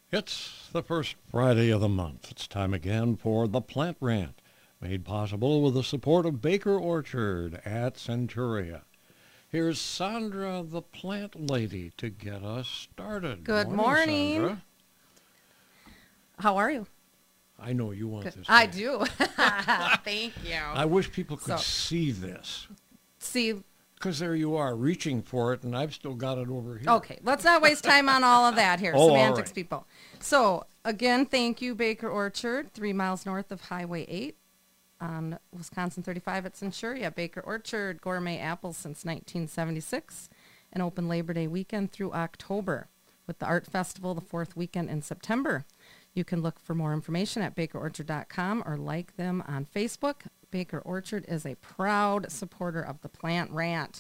It's the first Friday of the month. It's time again for the Plant Rant, made possible with the support of Baker Orchard at Centuria. Here's Sandra, the plant lady, to get us started. Good morning. Sandra. How are you? I know you want Good. this. I do. Thank you. I wish people could So- see this. See, Because there you are, reaching for it, and I've still got it over here. okay, let's not waste time on all of that here, Oh, all semantics right. people. So, again, thank you, Baker Orchard, 3 miles north of Highway 8 on Wisconsin 35 at Centuria. Baker Orchard, gourmet apples since 1976, and open Labor Day weekend through October with the Art Festival the fourth weekend in September. You can look for more information at bakerorchard.com or like them on Facebook. Baker Orchard is a proud supporter of the Plant Rant.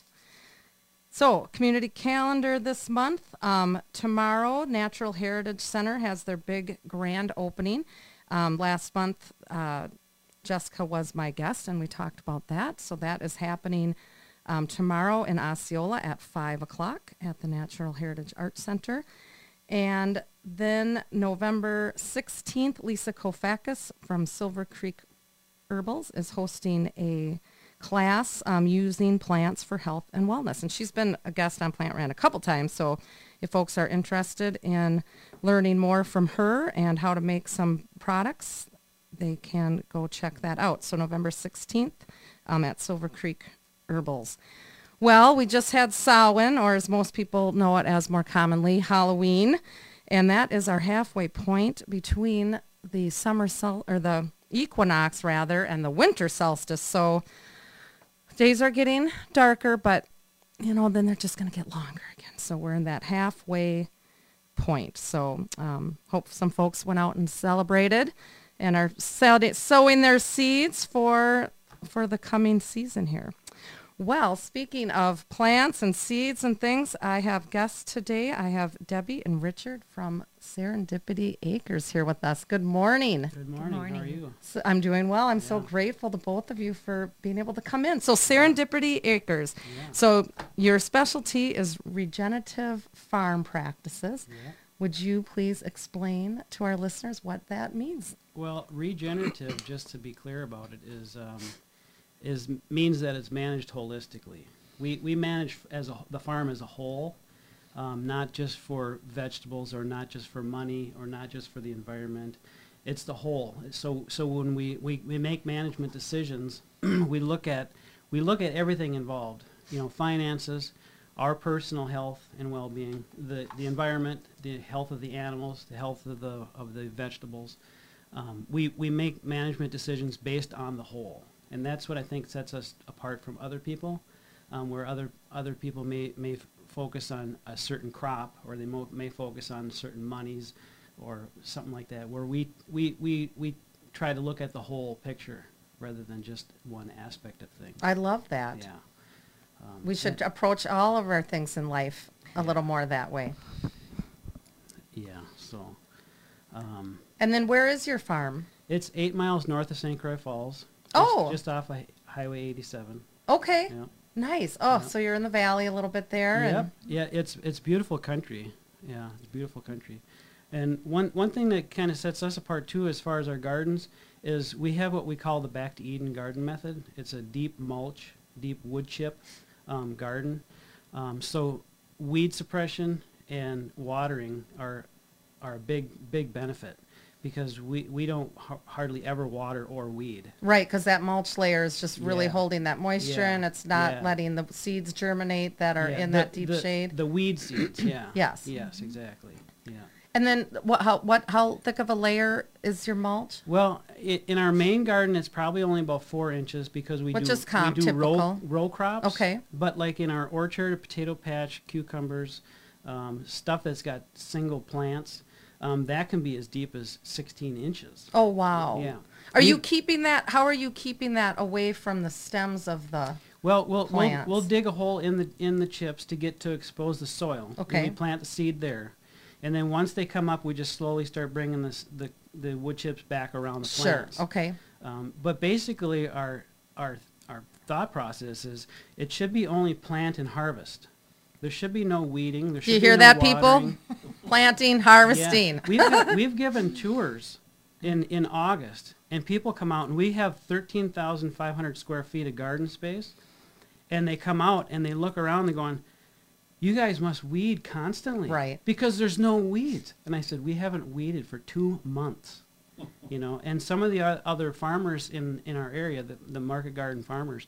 So, community calendar this month. Tomorrow, Natural Heritage Center has their big grand opening. Last month, Jessica was my guest, and we talked about that. So that is happening tomorrow in Osceola at 5 o'clock at the Natural Heritage Arts Center. And then November 16th, Lisa Kofakis from Silver Creek Herbals is hosting a class using plants for health and wellness. And she's been a guest on Plant Rant a couple times. So if folks are interested in learning more from her and how to make some products, they can go check that out. So November 16th at Silver Creek Herbals. Well, we just had Samhain, or as most people know it as more commonly, Halloween. And that is our halfway point between the the equinox rather, and the winter solstice. So days are getting darker, but then they're just going to get longer again. So we're in that halfway point. So hope some folks went out and celebrated and are sowing their seeds for the coming season here. Well, speaking of plants and seeds and things, I have guests today. I have Debbie and Richard from Serendipity Acres here with us. Good morning. Good morning. How are you? So I'm doing well. I'm so grateful to both of you for being able to come in. So Serendipity Acres. Yeah. So your specialty is regenerative farm practices. Yeah. Would you please explain to our listeners what that means? Well, regenerative, just to be clear about it, means that it's managed holistically. We manage the farm as a whole, not just for vegetables or not just for money or not just for the environment. It's the whole. So when we make management decisions, we look at everything involved. Finances, our personal health and well-being, the environment, the health of the animals, the health of the vegetables. We make management decisions based on the whole. And that's what I think sets us apart from other people, where other people may focus on a certain crop, or they may focus on certain monies or something like that, where we try to look at the whole picture rather than just one aspect of things. I love that. Yeah. We should approach all of our things in life a little more that way. Yeah, so. And then where is your farm? It's 8 miles north of St. Croix Falls. Just off of Highway 87. Okay. Yep. Nice. Oh, Yep. So you're in the valley a little bit there. Yep. And Yeah, it's beautiful country. Yeah, it's beautiful country. And one thing that kind of sets us apart too, as far as our gardens, is we have what we call the Back to Eden garden method. It's a deep mulch, deep wood chip garden. So weed suppression and watering are a big benefit, because we don't hardly ever water or weed. Right, because that mulch layer is just really Yeah. holding that moisture, Yeah. and it's not Yeah. letting the seeds germinate that are Yeah, in that deep the shade. The weed seeds, yeah. Yes. Yes, exactly. Yeah. And then how thick of a layer is your mulch? Well, in our main garden, it's probably only about 4 inches, because we Which do is row typical. crops. Okay. But like in our orchard, a potato patch, cucumbers, stuff that's got single plants, that can be as deep as 16 inches. Oh, wow. Yeah. Are you keeping that? How are you keeping that away from the stems of the? Well, plants? we'll dig a hole in the chips to get to expose the soil. Okay. And we plant the seed there, and then once they come up, we just slowly start bringing the wood chips back around the plants. Sure. Okay. But basically, our thought process is it should be only plant and harvest. There should be no weeding. There should Do you be hear no that, watering. people? Planting, harvesting. Yeah. We've given tours in August, and people come out, and we have 13,500 square feet of garden space, and they come out and they look around, they're going, you guys must weed constantly, Right. because there's no weeds. And I said, we haven't weeded for 2 months, you know. And some of the other farmers in our area, the market garden farmers,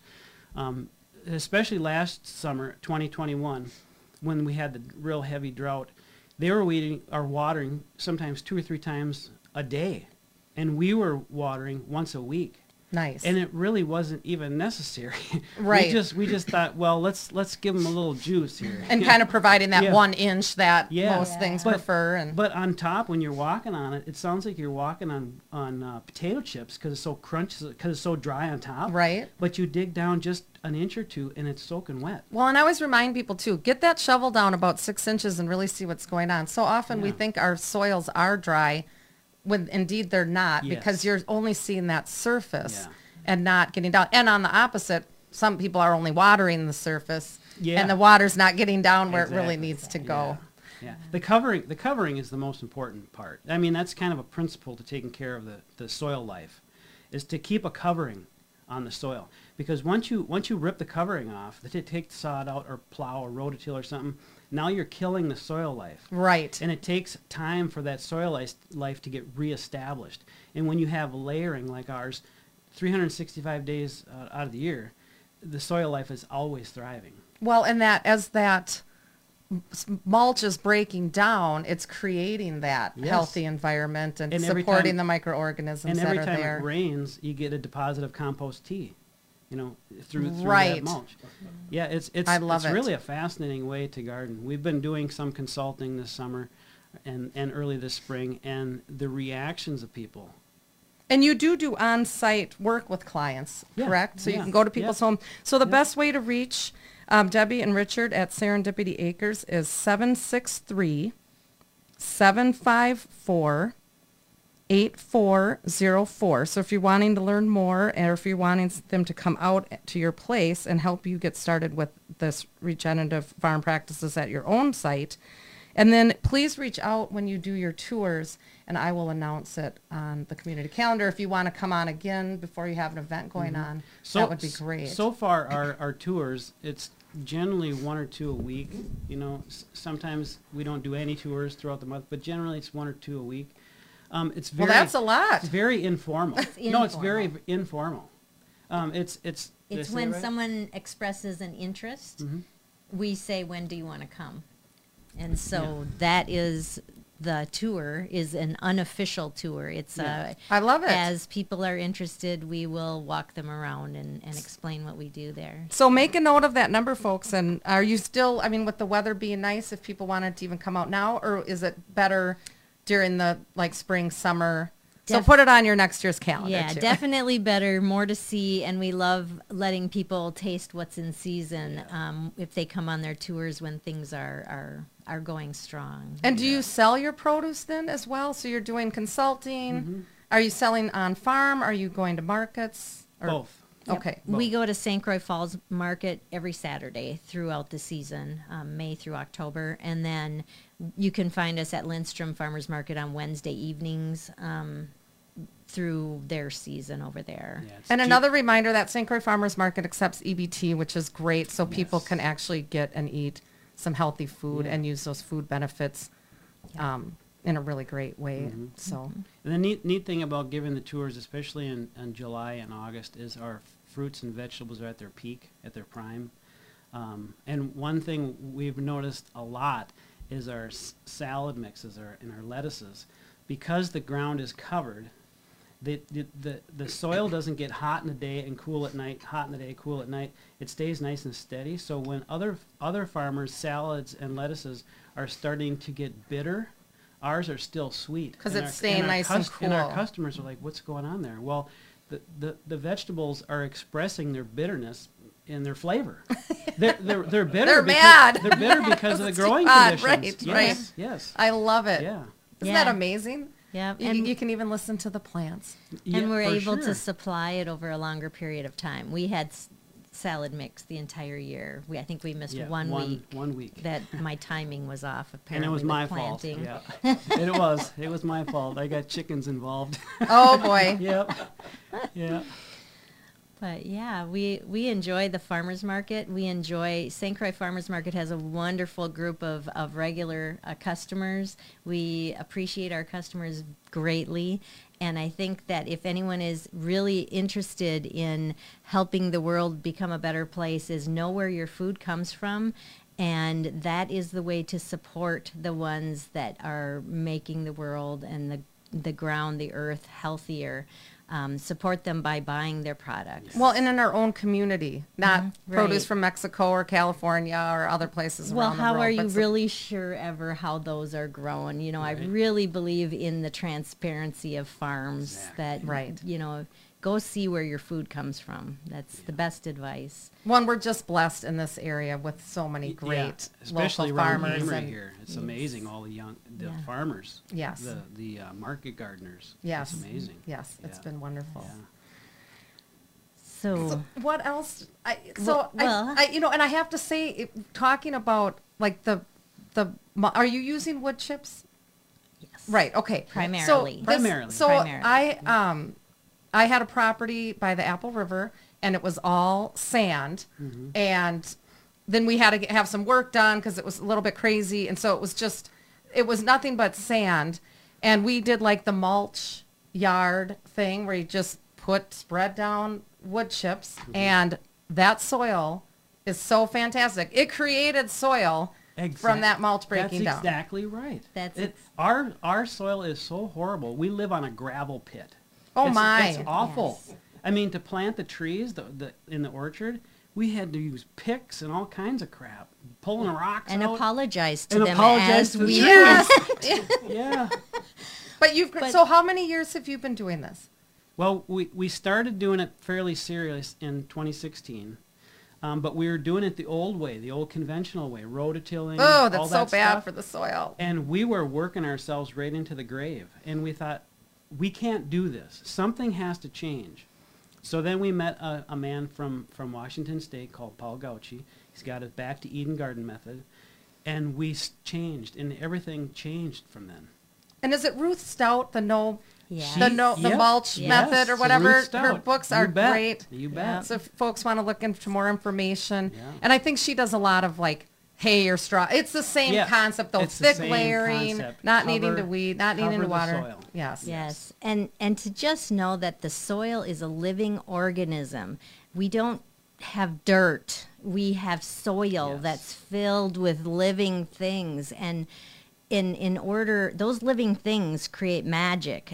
especially last summer, 2021, when we had the real heavy drought, they were weeding or watering sometimes 2 or 3 times a day, and we were watering once a week. Nice. And it really wasn't even necessary. Right. We just thought, well, let's give them a little juice here. and kind of providing that Yeah. 1 inch that Yeah. most things But- prefer. And But on top, when you're walking on it, it sounds like you're walking on potato chips because it's so crunchy, because it's so dry on top. right. But you dig down just an inch or 2, and it's soaking wet. Well, and I always remind people too, get that shovel down about 6 inches and really see what's going on. So often we Yeah. think our soils are dry, when indeed they're not, Yes. because you're only seeing that surface Yeah. and not getting down. And on the opposite, some people are only watering the surface, Yeah. and the water's not getting down where it really Exactly. needs to go. Yeah. The covering is the most important part. I mean, that's kind of a principle to taking care of the soil life, is to keep a covering on the soil. Because once you rip the covering off, take the sod out or plow or rototill or something, now you're killing the soil life. Right. And it takes time for that soil life to get reestablished. And when you have layering like ours, 365 days out of the year, the soil life is always thriving. Well, and that as that mulch is breaking down, it's creating that Yes. healthy environment and, And every supporting time- the microorganisms And that every are time there. it rains, you get a deposit of compost tea, you know, through Right. that mulch. Yeah, it's I love it. really a fascinating way to garden. We've been doing some consulting this summer and early this spring, and the reactions of people. And you do on-site work with clients, Yeah, correct? So you yeah, can go to people's yeah. home. So the Yeah. best way to reach Debbie and Richard at Serendipity Acres is 763-754-8404. So if you're wanting to learn more, or if you're wanting them to come out to your place and help you get started with this regenerative farm practices at your own site, and then please reach out when you do your tours, and I will announce it on the community calendar. If you want to come on again before you have an event going on, that would be great. So far, our tours, it's generally 1 or 2 a week. You know, sometimes we don't do any tours throughout the month, but generally it's 1 or 2 a week. It's Well, very, that's a lot. It's very informal. It's No, it's very informal. informal. It's It's did I say when that right? someone expresses an interest, Mhm. we say, when do you want to come? And so that is, the tour is an unofficial tour. It's Yeah. I love it. as people are interested, we will walk them around and explain what we do there. So make a note of that number, folks. And are you still, I mean, with the weather being nice, if people wanted to even come out now, or is it better during the like spring, summer? So Def- put it on your next year's calendar. Yeah, too. definitely better, more to see, and we love letting people taste what's in season if they come on their tours when things are going strong. And do you sell your produce then as well? So you're doing consulting. Are you selling on farm? Are you going to markets? Or- Both. Yep. Okay. We go to St. Croix Falls Market every Saturday throughout the season, May through October. And then you can find us at Lindstrom Farmers Market on Wednesday evenings through their season over there. Yeah, it's And cheap. another reminder that St. Croix Farmers Market accepts EBT, which is great, so people Yes. can actually get and eat some healthy food Yeah. and use those food benefits in a really great way. Mhm. So And the neat thing about giving the tours, especially in July and August, is our fruits and vegetables are at their peak, at their prime. And one thing we've noticed a lot is our salad mixes and our lettuces. Because the ground is covered, the soil doesn't get hot in the day and cool at night, hot in the day, cool at night. It stays nice and steady. So when other farmers' salads and lettuces are starting to get bitter, ours are still sweet. 'Cause And it's staying nice and And our cool. customers are like, what's going on there? Well, the vegetables are expressing their bitterness in their flavor. They're bitter. They're because, mad. They're bitter because of the It's too growing hot, conditions. right, Yes, yes. I love it. Yeah. Isn't Yeah. that amazing? Yeah, You can even listen to the plants. Yeah, and we're for able sure. to supply it over a longer period of time. We had salad mix the entire year. I think we missed Yeah, one week. 1 week. That my timing was off. And Apparently, it was with my planting. fault. Yeah, it was my fault. I got chickens involved. Oh boy. Yep. Yeah. But yeah, we enjoy the farmers market. We enjoy St. Croix Farmers Market has a wonderful group of regular customers. We appreciate our customers greatly. And I think that if anyone is really interested in helping the world become a better place, is know where your food comes from. And that is the way to support the ones that are making the world and the ground, the earth healthier. Support them by buying their products. Well, and in our own community, not produce right. from Mexico or California or other places Well, around the how world. are you but really sure ever how those are grown? You know, I Right. really believe in the transparency of farms. Exactly. That Right. you know, go see where your food comes from. That's the best advice. One, we're just blessed in this area with so many great especially local around farmers. Amory And here. It's Yes. amazing, all the Yeah. farmers. Yes. The market gardeners. Yes. It's amazing. Yes, it's Yeah. been wonderful. Yeah. So, What else? Well- And I have to say, talking about like are you using wood chips? yes. Right. Okay. Primarily. Primarily. So Primarily. I had a property by the Apple River, and it was all sand, Mm-hmm. and then we had to have some work done because it was a little bit crazy, and so it was nothing but sand, and we did like the mulch yard thing where you just spread down wood chips, Mm-hmm. and that soil is so fantastic. It created soil from that mulch breaking That's down. exactly right. That's Our soil is so horrible. We live on a gravel pit. Oh, It's- my. It's awful. Yes. I mean, to plant the trees in the orchard, we had to use picks and all kinds of crap, pulling rocks and out. apologize to And them apologize as to the we trees. Yes. Yeah. But But- so how many years have you been doing this? Well, we started doing it fairly serious in 2016, but we were doing it the old way, the old conventional way, rototilling. Oh, all that's so that bad stuff. for the soil. And we were working ourselves right into the grave. And we thought, we can't do this. Something has to change. So then we met a man from Washington State called Paul Gauchi. He's got it back to Eden Garden Method. And we changed, and everything changed from then. And is it Ruth Stout, the Yes. the Yep. mulch Yes. method or Ruth whatever? Her Stout. books You are bet. great. You Yeah. bet. So if folks want to look into more information, Yeah. and I think she does a lot of like hay or straw. It's the same Yeah. concept though, It's the thick same layering, concept. not needing to Cover- weed, not needing cover to the water. soil. Yes. Yes, and to just know that the soil is a living organism. We don't have dirt. We have soil Yes. that's filled with living things, and in order, those living things create magic.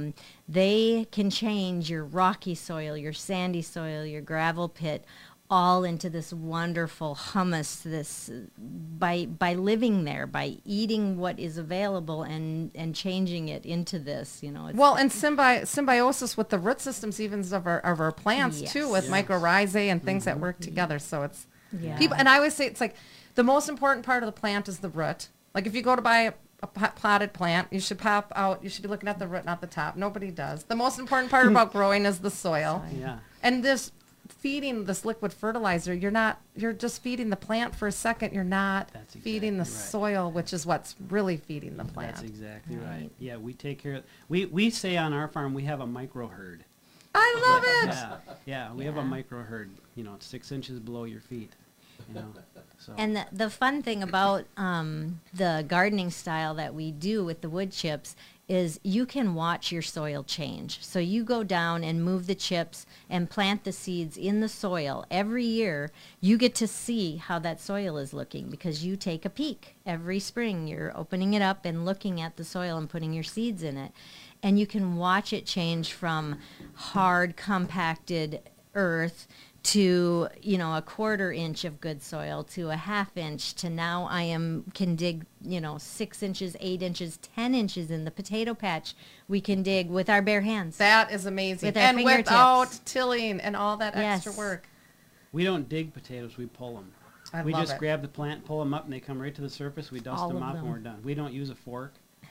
They can change your rocky soil, your sandy soil, your gravel pit, all into this wonderful humus. This by living there, by eating what is available and changing it into this. You know, it's, Well, and symbiosis with the root systems even of our plants too, with Yes. mycorrhizae and things that work together. So it's yeah. people, and I always say it's like the most important part of the plant is the root. Like if you go to buy a potted plant, you should you should be looking at the root, not the top. Nobody does. The most important part about growing is the soil. Yeah. And this feeding this liquid fertilizer, you're just feeding the plant for a second. You're not That's feeding the exactly right. soil, which is what's really feeding the plant. That's exactly right. Right. Yeah, we take care of. We say on our farm we have a micro herd. I love it. Yeah, we have a Yeah. micro herd. You know, 6 inches below your feet. You know, so. And the fun thing about the gardening style that we do with the wood chips is you can watch your soil change. So you go down and move the chips and plant the seeds in the soil. Every year, you get to see how that soil is looking because you take a peek. Every spring, you're opening it up and looking at the soil and putting your seeds in it. And you can watch it change from hard, compacted earth to, you know, a 1/4 inch of good soil to a 1/2 inch to now can dig, you know, 6 inches, 8 inches, 10 inches in the potato patch. We can dig with our bare hands. That is amazing. With our And fingertips. without tilling and all that Yes. extra work. We don't dig potatoes, we pull them. I We love just it. grab the plant, pull them up, and they come right to the surface. We dust All them of off, and them. we're done. We don't use a fork.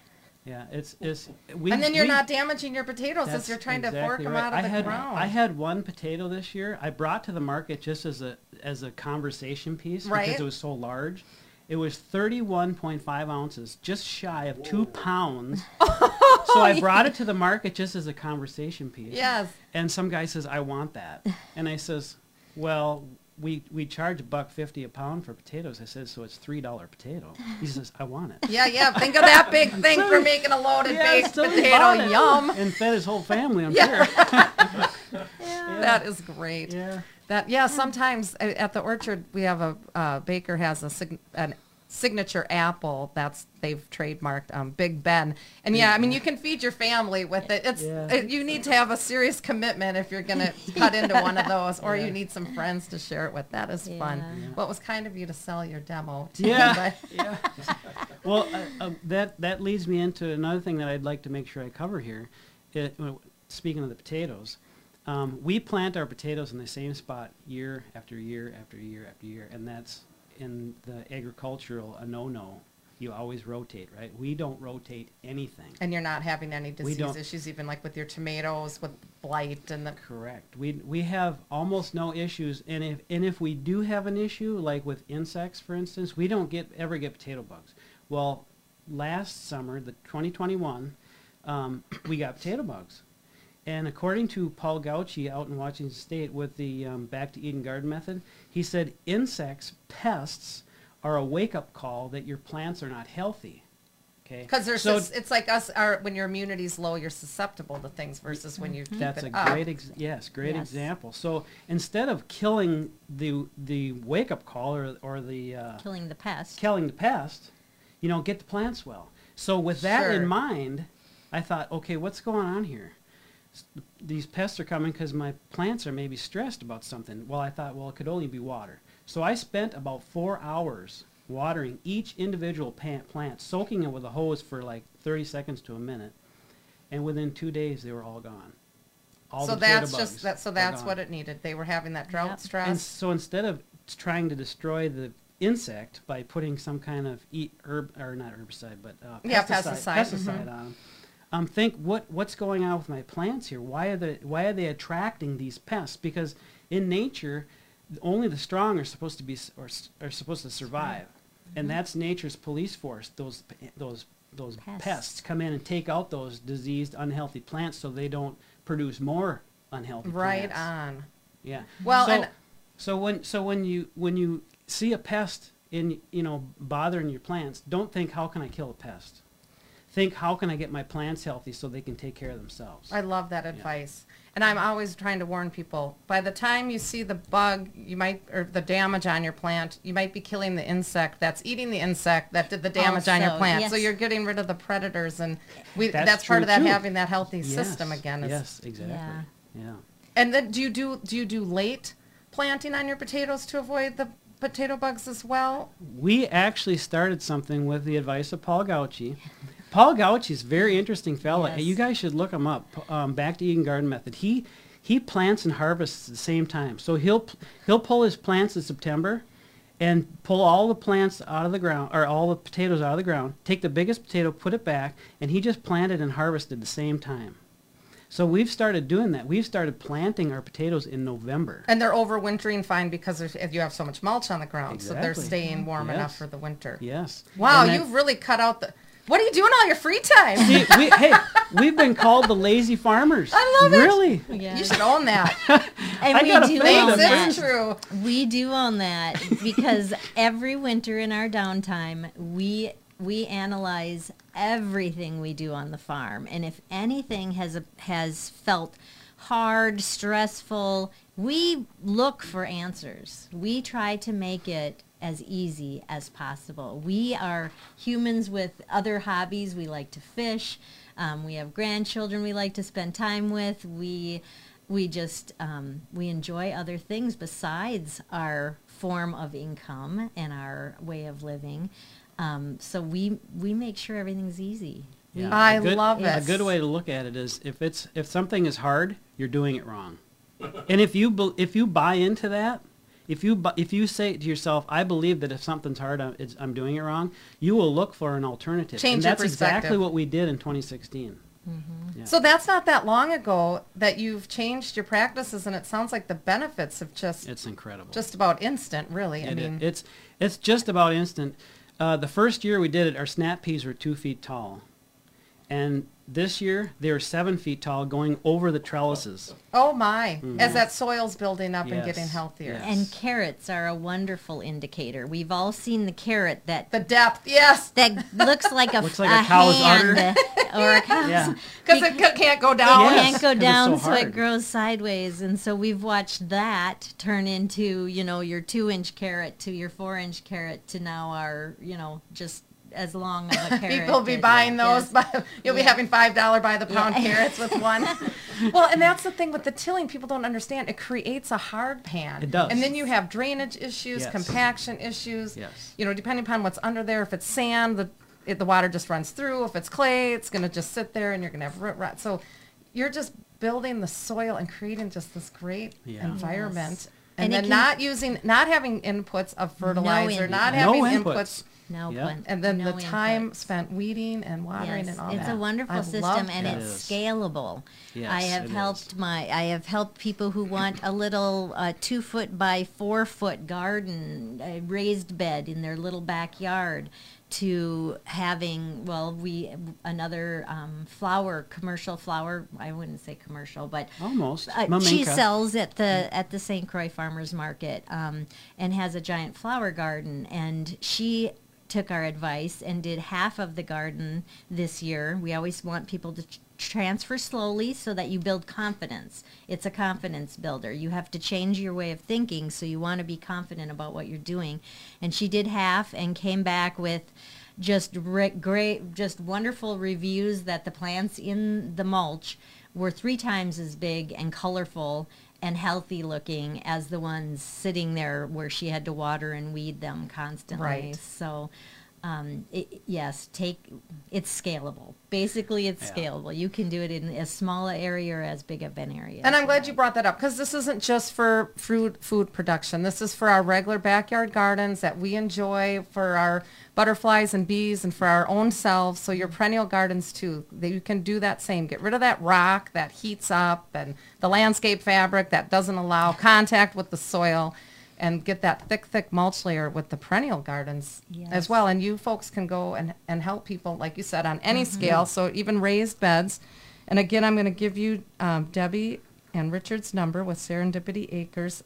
Yeah, it's And then you're not damaging your potatoes as you're trying to fork them out of the ground. I had one potato this year I brought to the market just as a conversation piece Right. because it was so large. It was 31.5 ounces, just shy of 2 pounds. So I brought it to the market just as a conversation piece. Yes. And some guy says, I want that. And I says, well, we charge $1.50 a pound for potatoes. I said, so it's $3 potato. He says, I want it. Yeah. Think of that big thing for making a loaded baked so he potato. bought it Yum. And fed his whole family, I'm Yeah. sure. That is great. Yeah. Sometimes at the orchard we have a baker has a signature apple that's they've trademarked, Big Ben, and I mean you can feed your family with it. You need to have a serious commitment if you're gonna cut into one of those, or you need some friends to share it with. That is fun. Yeah. Well, it was kind of you to sell your demo too, Yeah. but- Well, that leads me into another thing that I'd like to make sure I cover here. Speaking of the potatoes, we plant our potatoes in the same spot year after year after year after year, and that's in the agricultural a no-no. You always rotate, right? We don't rotate anything. And you're not having any We disease don't. issues, even like with your tomatoes, with blight and the. Correct. We have almost no issues, and if we do have an issue, like with insects, for instance, we don't ever get potato bugs. Well, last summer, the 2021, we got potato bugs. And according to Paul Gauci out in Washington State with the Back to Eden Garden method, he said insects, pests, are a wake-up call that your plants are not healthy. Okay. Because it's like us. When your immunity's low, you're susceptible to things versus when you keep That's it a up. great example. So instead of killing the wake-up call or the Killing the pest. killing the pest, get the plants well. So with that Sure. in mind, I thought, okay, what's going on here? These pests are coming because my plants are maybe stressed about something. Well, I thought, it could only be water. So I spent about 4 hours watering each individual plant, soaking it with a hose for like 30 seconds to a minute. And within 2 days, they were all gone. All So the potato that's bugs just that. So were that's gone. what it needed. They were having that drought Yep. stress. And so instead of trying to destroy the insect by putting some kind of pesticide pesticide. on them, think what's going on with my plants here? Why are they attracting these pests? Because in nature, only the strong are supposed to are supposed to survive, and that's nature's police force. Those pests come in and take out those diseased, unhealthy plants so they don't produce more unhealthy Right plants. on. Yeah. Well, So when you see a pest bothering your plants, don't think how can I kill a pest. Think how can I get my plants healthy so they can take care of themselves. I love that advice. And I'm always trying to warn people, by the time you see the bug, or the damage on your plant, you might be killing the insect that's eating the insect that did the damage on your Also, plant. yes. So you're getting rid of the predators, and That's part of true, that too. having that healthy Yes, system again. Yes, exactly. Yeah. Yeah. And then do you do late planting on your potatoes to avoid the potato bugs as well? We actually started something with the advice of Paul Gauci. Paul Gauci is a very interesting fellow. Yes. You guys should look him up. Back to Eden Garden Method. He plants and harvests at the same time. So he'll pull his plants in September and pull all the plants out of the ground, or all the potatoes out of the ground, take the biggest potato, put it back, and he just planted and harvested at the same time. So we've started doing that. We've started planting our potatoes in November. And they're overwintering fine because you have so much mulch on the ground, so they're Exactly. staying warm Yes. enough for the winter. Yes. Wow, And that- you've really cut out the... What are you doing all your free time? See, we've been called the lazy farmers. I love it. Really? Yeah. You should own that. And I we gotta do fill own in Thanks, the it's that. true. We do own that because every winter in our downtime, we analyze everything we do on the farm, and if anything has felt hard, stressful, we look for answers. We try to make it as easy as possible. We are humans with other hobbies. We like to fish. We have grandchildren we like to spend time with. We just we enjoy other things besides our form of income and our way of living. So we make sure everything's easy. Yeah. I A good- love A it. good way to look at it is if something is hard, you're doing it wrong. And if you buy into that, If you say to yourself, I believe that if something's hard, I'm doing it wrong, you will look for an alternative. Change and your that's perspective. exactly what we did in 2016. Yeah. So that's not that long ago that you've changed your practices, and it sounds like the benefits have It's incredible. just about instant, really. I mean, It's just about instant. The first year we did it, our snap peas were 2 feet tall. And this year, they were 7 feet tall, going over the trellises. oh my, as that soil's building up and Yes. getting healthier. Yes. And carrots are a wonderful indicator. We've all seen the carrot that The depth, yes, that looks like a Looks like a cow's hand or a cow's. Yeah. because it can't go It down. Yes, can't go 'cause it's down, so so it hard. grows sideways. And so we've watched that turn into, your 2-inch carrot to your 4-inch carrot to now our, just as long of a carrot. People be that- buying yes. those. You'll be Yeah. having $5 by the pound Yeah. carrots with one. Well, and that's the thing with the tilling. People don't understand. It creates a hard pan. It does. And then you have drainage issues, Yes. compaction issues. Yes. Depending upon what's under there. If it's sand, the water just runs through. If it's clay, it's going to just sit there, and you're going to have root rot. So you're just building the soil and creating just this great Yeah. environment. Yes. And And it then not having inputs of fertilizer, inputs. not No having inputs. inputs. No, Yeah. pun- And then no the time inputs. spent weeding and watering Yes, and all it's that. a wonderful I system, love and that. It it's is. scalable. Yes, I have it helped I have helped people who want a little 2-foot by 4-foot garden, a raised bed in their little backyard, to having another commercial flower. I wouldn't say commercial, but Almost. she Maminka. sells at the St. Croix Farmers Market, and has a giant flower garden. And she took our advice and did half of the garden this year. We always want people to transfer slowly so that you build confidence. It's a confidence builder. You have to change your way of thinking, so you want to be confident about what you're doing. And she did half and came back with just great, just wonderful reviews that the plants in the mulch were 3 times as big and colorful and healthy looking as the ones sitting there where she had to water and weed them constantly. Right. So, it's scalable. Basically, it's Yeah. scalable. You can do it in as small an area or as big of an area. And as I'm glad like. you brought that up, because this isn't just for food production. This is for our regular backyard gardens that we enjoy, for our butterflies and bees, and for our own selves. So your perennial gardens too, you can do that same. Get rid of that rock that heats up and the landscape fabric that doesn't allow contact with the soil, and get that thick mulch layer with the perennial gardens Yes. as well. And you folks can go and help people, like you said, on any scale, so even raised beds. And again, I'm going to give you Debbie and Richard's number with Serendipity Acres,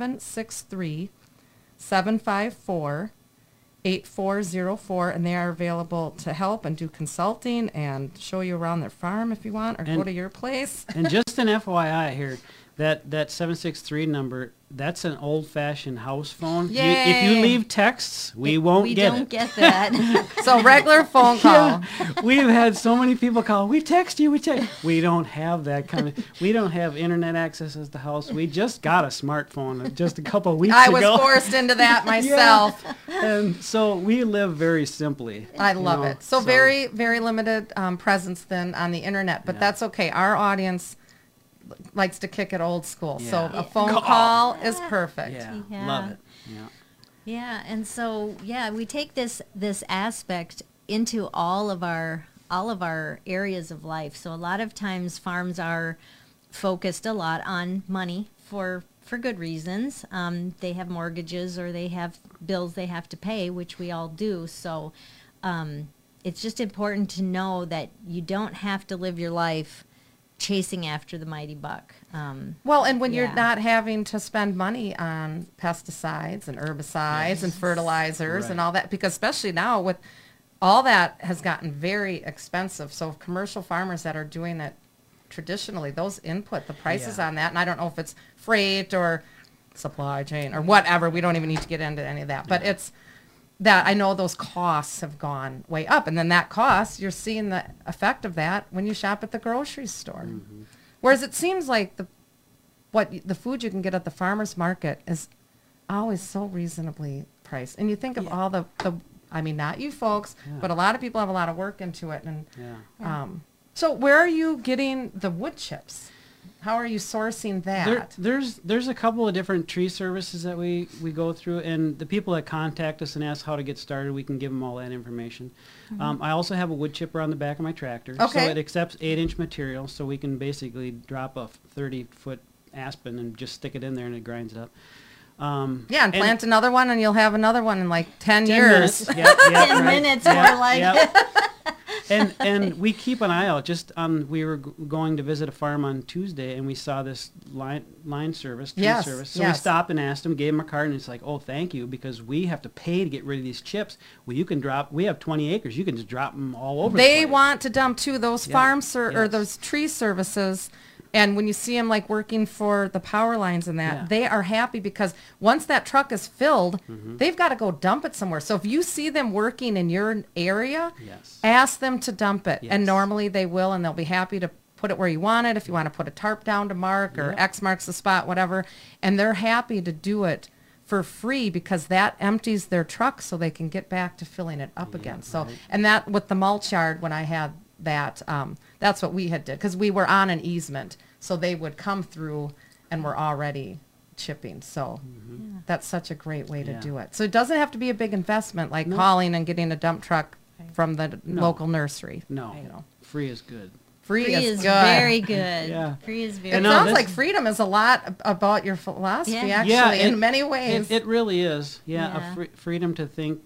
763-754-8404, and they are available to help and do consulting and show you around their farm if you want, or go And- to your place. And just an FYI here, that 763 number, that's an old-fashioned house phone. If Yay. you leave texts, we won't We get don't it. get that. So regular phone call. We've had so many people call. We text you. We don't have that kind of. We don't have internet access at the house. We just got a smartphone just a couple weeks I ago. was forced into that myself. And so we live very simply. I love you know, it. So very, very limited presence then on the internet, but Yeah. that's okay. Our audience likes to kick it old school. So Yeah. a phone Call. call is perfect. Yeah, Yeah. love it. Yeah. Yeah, and so we take this aspect into all of our areas of life. So a lot of times farms are focused a lot on money for good reasons. They have mortgages or they have bills they have to pay, which we all do. So it's just important to know that you don't have to live your life chasing after the mighty buck. Well, and when you're Yeah. not having to spend money on pesticides and herbicides and fertilizers and Right. all that, because especially now with all that has gotten very expensive. So commercial farmers that are doing it traditionally, those input, the prices Yeah. on that, and I don't know if it's freight or supply chain or whatever, we don't even need to get into any of that, but it's that I know those costs have gone way up, and then that cost, you're seeing the effect of that when you shop at the grocery store. Whereas it seems like the food you can get at the farmer's market is always so reasonably priced. And you think of all the I mean, not you folks, Yeah. but a lot of people have a lot of work into it. And Yeah. so where are you getting the wood chips? How are you sourcing that? There's a couple of different tree services that we go through, and the people that contact us and ask how to get started, we can give them all that information. I also have a wood chipper on the back of my tractor, so Okay. it accepts 8-inch material, so we can basically drop a 30-foot aspen and just stick it in there and it grinds it up. Yeah, and plant another one, and you'll have another one in like 10 10 years. minutes. Yep, yep, 10 right. minutes, Yep, more like yep. And we keep an eye out. Just we were going to visit a farm on Tuesday, and we saw this line service, tree Yes, service. So we yes. stopped and asked him, gave him a card, and it's like, oh, thank you, because we have to pay to get rid of these chips. Well, you can drop. We have 20 acres. You can just drop them all over. They the place. want to dump too. Those Yeah, farm or yes. those tree services, and when you see them like working for the power lines and that, Yeah. they are happy because once that truck is filled, Mm-hmm. they've got to go dump it somewhere. So if you see them working in your area, Yes. ask them to dump it, and Yes. normally they will, and they'll be happy to put it where you want it. If you want to put a tarp down to mark or Yeah. X marks the spot, whatever, and they're happy to do it for free because that empties their truck so they can get back to filling it up again. So, right. and that with the mulch yard, when I had that, that's what we had did because we were on an easement, so they would come through and were already chipping. So that's such a great way to Yeah. do it. So it doesn't have to be a big investment like No. calling and getting a dump truck from the No. local nursery. No, You know, free is good. free, Free is is good. very good. Yeah. Free is very It And no, sounds this- like freedom is a lot about your philosophy, Yeah. actually, Yeah, in many ways. It really is. Yeah, Yeah. freedom to think.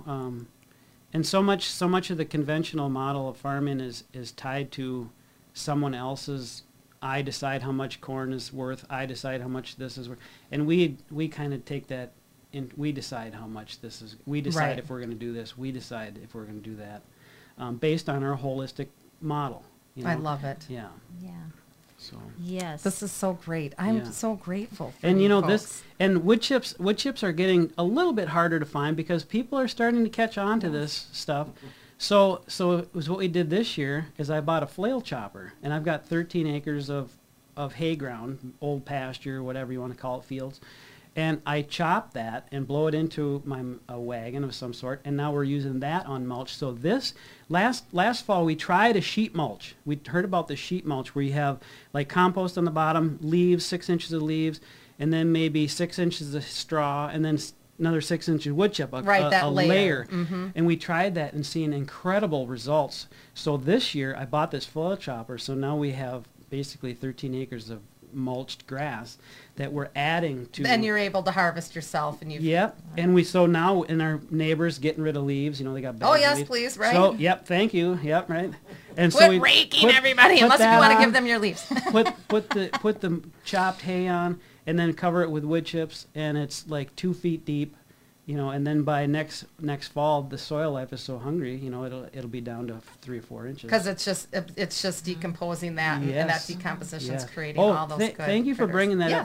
And so much of the conventional model of farming is tied to someone else's. I decide how much corn is worth. I decide how much this is worth, and we kind of take that, and we decide how much this is. We decide Right. if we're going to do this. We decide if we're going to do that, based on our holistic model. You know? I love it. Yeah. Yeah. So. This is so great. I'm Yeah. so grateful for And you know folks. this, and wood chips are getting a little bit harder to find because people are starting to catch on to this stuff. So it was what we did this year is I bought a flail chopper, and I've got 13 acres of hay ground, old pasture, whatever you want to call it, fields. And I chop that and blow it into a wagon of some sort, and now we're using that on mulch. So this, last fall we tried a sheet mulch. We heard about the sheet mulch where you have like compost on the bottom, leaves, 6 inches of leaves, and then maybe 6 inches of straw, and then another 6 inches wood chip, Right, that a layer. layer. And we tried that and seen incredible results. So this year I bought this flail chopper, so now we have basically 13 acres of mulched grass that we're adding to. And you're able to harvest yourself, and you. Yep, and we so now in our neighbors getting rid of leaves. You know they got. bags Oh of yes, leaves. please, right? So yep, thank you. Yep, right. And Quit raking, everybody, unless you want to give them your leaves. put the chopped hay on, and then cover it with wood chips, and it's like 2 feet deep. You know, and then by next fall, the soil life is so hungry. You know, it'll be down to 3 or 4 inches. Because it's just decomposing that, and that Yes. decomposition is Yeah. creating Oh, all those good. thank you for critters. bringing that Yes. up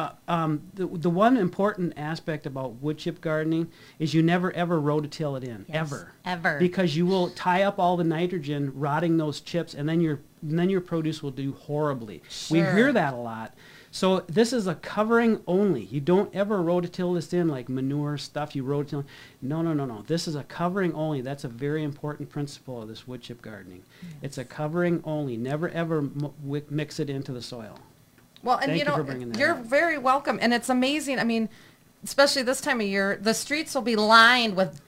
too. The one important aspect about wood chip gardening is you never ever rototill it in, Yes. ever, because you will tie up all the nitrogen, rotting those chips, and then your produce will do horribly. We Sure. hear that a lot. So this is a covering only. You don't ever rototill this in like manure stuff. You rototill. No. This is a covering only. That's a very important principle of this wood chip gardening. It's a covering only. Never ever mix it into the soil. Well, and Thank you you know, for bringing that you're up. very welcome, and it's amazing. I mean, especially this time of year, the streets will be lined with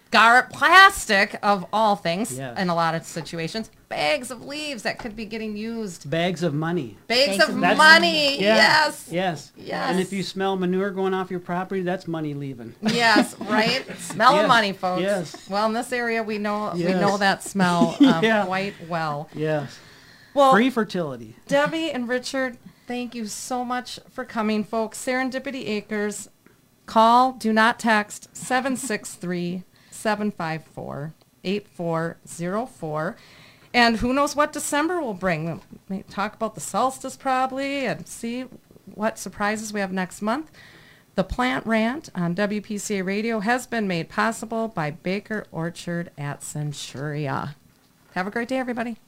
plastic of all things. Yes. In a lot of situations, bags of leaves that could be getting used. Bags of money. Bags of That's- money. Yeah. Yes. Yes. Yes. And if you smell manure going off your property, that's money leaving. Yes, right. Smell of Yes, money, folks. yes. Well, in this area, we know Yes. that smell Yeah. quite well. Yes. Well, Free fertility. Debbie and Richard, thank you so much for coming, folks. Serendipity Acres. Call, do not text, 763-754-8404. And who knows what December will bring. We may talk about the solstice probably and see what surprises we have next month. The Plant Rant on WPCA Radio has been made possible by Baker Orchard at Centuria. Have a great day, everybody.